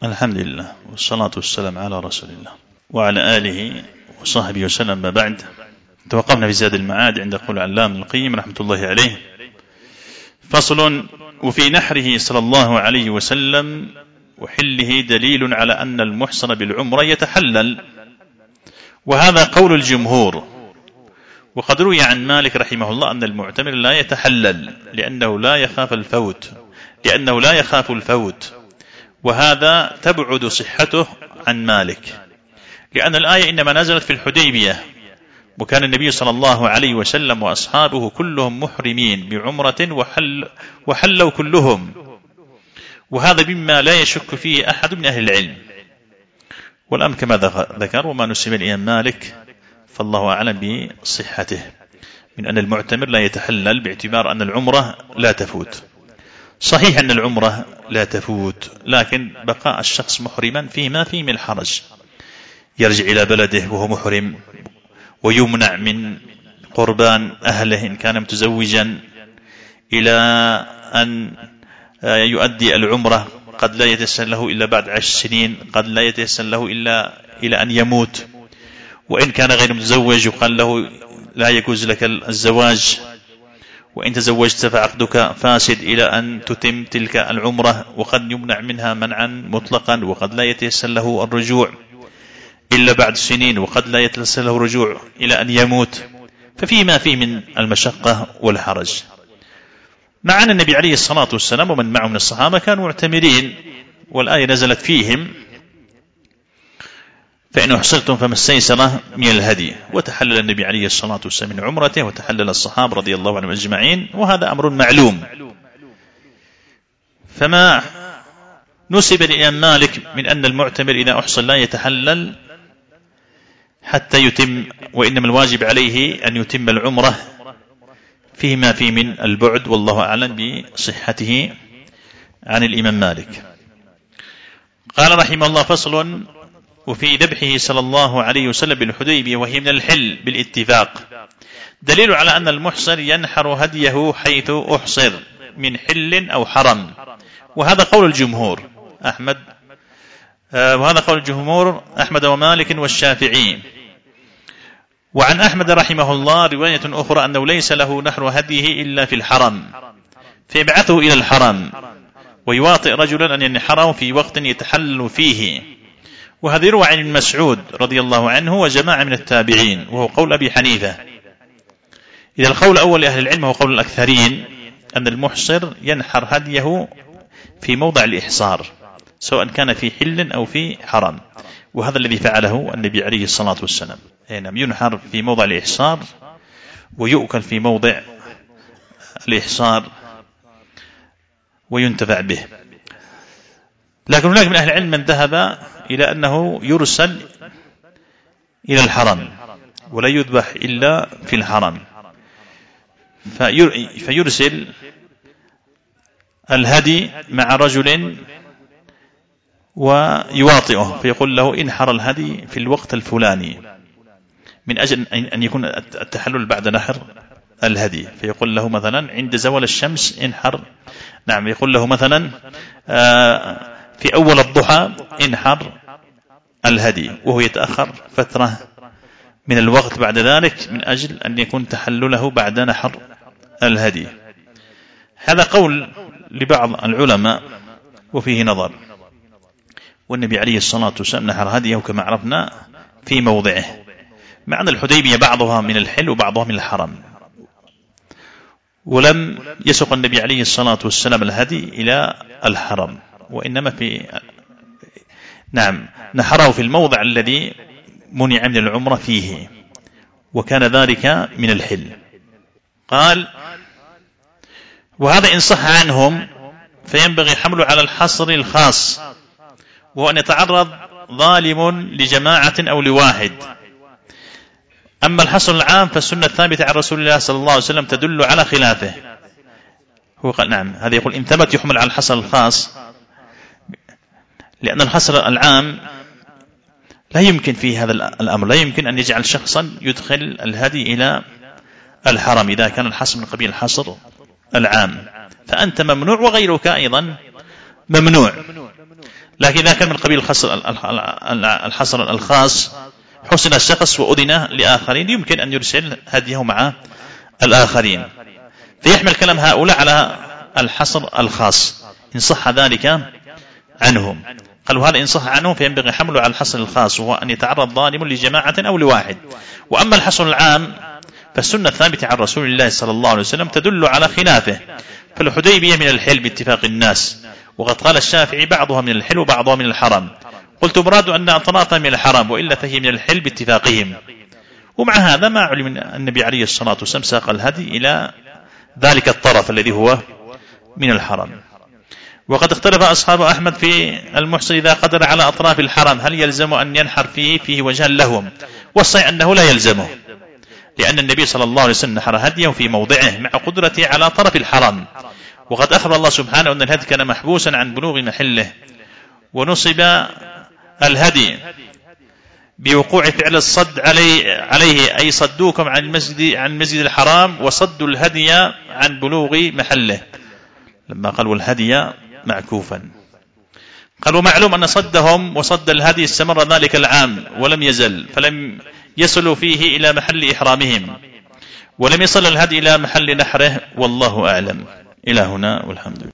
الحمد لله والصلاة والسلام على رسول الله وعلى آله وصحبه وسلم. ما بعد، توقفنا في زاد المعاد عند قول علام القيم رحمة الله عليه: فصل: وفي نحره صلى الله عليه وسلم وحله دليل على أن المحصن بالعمرة يتحلل، وهذا قول الجمهور. وقد روي عن مالك رحمه الله أن المعتمر لا يتحلل لأنه لا يخاف الفوت، وهذا تبعد صحته عن مالك، لأن الآية إنما نزلت في الحديبية، وكان النبي صلى الله عليه وسلم وأصحابه كلهم محرمين بعمرة وحلوا كلهم، وهذا مما لا يشك فيه أحد من أهل العلم. والأمر كما ذكر وما نسمى الإمام مالك فالله أعلم بصحته، من أن المعتمر لا يتحلل باعتبار أن العمرة لا تفوت. صحيح أن العمرة لا تفوت، لكن بقاء الشخص محرما فيه ما فيه من الحرج، يرجع إلى بلده وهو محرم، ويمنع من قربان أهله إن كان متزوجا إلى أن يؤدي العمرة، قد لا يتيسر له إلا بعد 10 سنين، قد لا يتيسر له إلا إلى أن يموت. وإن كان غير متزوج يقال له لا يجوز لك الزواج، وإن تزوجت فعقدك فاسد إلى أن تتم تلك العمرة، وقد يمنع منها منعا مطلقا، وقد لا يتيسر له الرجوع إلا بعد سنين، وقد لا يتيسر له الرجوع إلى أن يموت. ففيه ما فيه من المشقة والحرج، مع أن النبي عليه الصلاة والسلام ومن معه من الصحابة كانوا معتمرين، والآية نزلت فيهم: فإن أحصرتم فما استيسر من الهدي. وتحلل النبي عليه الصلاة والسلام من عمرته، وتحلل الصحابة رضي الله عنهم أجمعين، وهذا أمر معلوم. فما نسب للإمام مالك من أن المعتمر إذا أحصر لا يتحلل حتى يتم، وإنما الواجب عليه أن يتم العمرة، فيه ما فيه من البعد، والله أعلم بصحته عن الإمام مالك. قال رحمه الله: فصل: وفي ذبحه صلى الله عليه وسلم بالحديبية وهي من الحل بالاتفاق دليل على أن المحصر ينحر هديه حيث أحصر من حل أو حرم، وهذا قول الجمهور أحمد ومالك والشافعي. وعن أحمد رحمه الله رواية أخرى أنه ليس له نحر هديه إلا في الحرم، فيبعثه إلى الحرم ويواطئ رجلا أن ينحره في وقت يتحلل فيه، وهذا يروى عن ابن مسعود رضي الله عنه وجماعة من التابعين، وهو قول أبي حنيفة. إذا القول الأول لأهل العلم هو قول الأكثرين أن المحصر ينحر هديه في موضع الإحصار، سواء كان في حل أو في حرم، وهذا الذي فعله النبي عليه الصلاة والسلام. ينحر في موضع الإحصار ويؤكل في موضع الإحصار وينتفع به. لكن هناك من أهل العلم من ذهب إلى أنه يرسل إلى الحرم ولا يذبح إلا في الحرم، فيرسل الهدي مع رجل ويواطئه، فيقول له: انحر الهدي في الوقت الفلاني، من أجل أن يكون التحلل بعد نحر الهدي. فيقول له مثلا عند زوال الشمس انحر، يقول له مثلا في أول الضحى انحر الهدي، وهو يتأخر فترة من الوقت بعد ذلك من أجل أن يكون تحلله بعد نحر الهدي. هذا قول لبعض العلماء وفيه نظر، والنبي عليه الصلاة والسلام نحر هديه كما عرفنا في موضعه، مع أن الحديبية بعضها من الحل وبعضها من الحرم، ولم يسق النبي عليه الصلاة والسلام الهدي إلى الحرم، وإنما نحره في الموضع الذي منع من العمرة فيه، وكان ذلك من الحل. قال: وهذا إن صح عنهم فينبغي حمله على الحصر الخاص، وأن يتعرض ظالم لجماعة أو لواحد. أما الحصر العام فالسنة الثابتة عن رسول الله صلى الله عليه وسلم تدل على خلافه. هو قال هذا يقول إن ثبت يحمل على الحصر الخاص، لأن الحصر العام لا يمكن في هذا الأمر، لا يمكن أن يجعل شخصا يدخل الهدي إلى الحرم إذا كان الحصر من قبيل الحصر العام، فأنت ممنوع وغيرك أيضا ممنوع. لكن إذا كان من قبيل الحصر الخاص حسن الشخص وأذن لآخرين يمكن أن يرسل هديه مع الآخرين، فيحمل كلام هؤلاء على الحصر الخاص إن صح ذلك عنهم. قالوا هذا إن صح عنهم فينبغي حمله على الحصر الخاص، وهو أن يتعرض ظالم لجماعة أو لواحد. وأما الحصر العام فالسنة الثابتة عن رسول الله صلى الله عليه وسلم تدل على خلافه. فالحديبية من الحل باتفاق الناس، وقد قال الشافعي بعضها من الحل وبعضها من الحرم. قلت مراد أن أطرافها من الحرم، وإلا فهي من الحل باتفاقهم. ومع هذا ما علم من النبي عليه الصلاة والسلام ساق الهدي إلى ذلك الطرف الذي هو من الحرم. وقد اختلف أصحاب أحمد في المحصن إذا قدر على أطراف الحرم هل يلزم أن ينحر فيه وجها لهم، والصحيح أنه لا يلزمه، لأن النبي صلى الله عليه وسلم نحر هديه في موضعه مع قدرته على طرف الحرم. وقد أخبر الله سبحانه أن الهدي كان محبوسا عن بلوغ محله، ونصب الهدي بوقوع فعل الصد عليه أي صدوكم عن المسجد الحرام وصدوا الهدي عن بلوغ محله، لما قالوا الهدي معكوفا. قالوا معلوم أن صدهم وصد الهدي استمر ذلك العام ولم يزل، فلم يصلوا فيه إلى محل إحرامهم، ولم يصل الهدي إلى محل نحره، والله أعلم. إلى هنا والحمد لله.